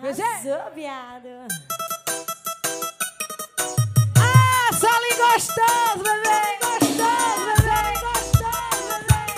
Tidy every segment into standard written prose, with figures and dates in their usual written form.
Arrasou, viado. Ah, Salim gostoso, bebê. Gostoso, bebê. Gostoso,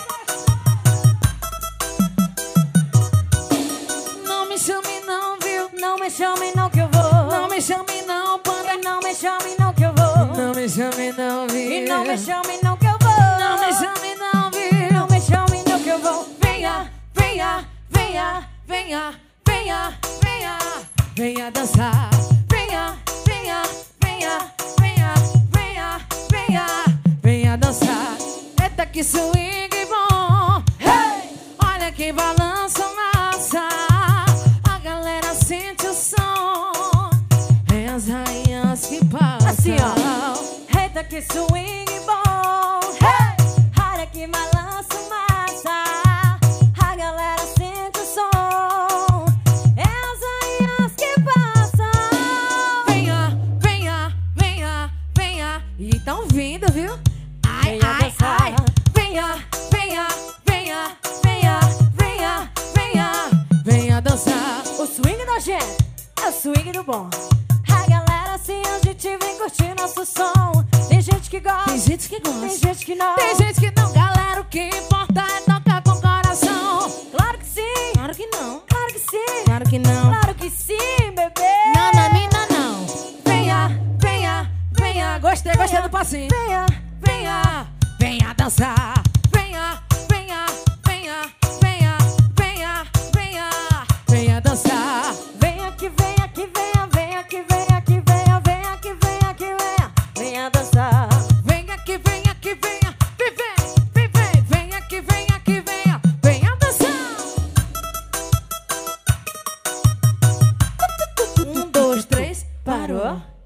bebê. Não me chame não, viu? Não me chame não que eu vou. Não me chame não, panda. Não me chame não que eu vou. Não me chame não, viu? E não me chame não que eu vou. Não me chame não, viu? Não me chame não que eu vou. Venha, venha, venha, venha, venha, venha, venha dançar. Venha, venha, venha, venha, venha, venha, venha dançar. Eita que swing bom. Hey! Olha quem balança massa. A galera sente o som. É as rainhas que passam. Assim, ó. Eita que swing bom. Hey! Olha que balança massa. A galera sente o som. É as rainhas que passam. Venha, venha, venha, venha. E tão vindo, viu? Ai, Venha ai, dançar. ai. Venha, venha, venha, venha, venha, venha, venha dançar. O swing da gente é o swing do bom. A galera assim a gente vem curtir nosso som. Tem gente que gosta, Tem gente que gosta. tem gente que não. Tem gente que não, galera. O que importa é tocar com coração. Claro que sim, Claro que não. claro que sim, Claro que não. claro que sim, bebê. Não, nanina, não. Venha, venha, venha. Gostei, gostei do passinho. Venha, Venha, venha dançar. Venha, venha, venha, venha, venha, venha, venha dançar. venha que venha que venha, venha que venha que venha, venha que venha que venha, venha dançar. Venha que venha, que venha, vem, vem, venha que venha, que venha, venha dançar. 1, 2, 3, parou.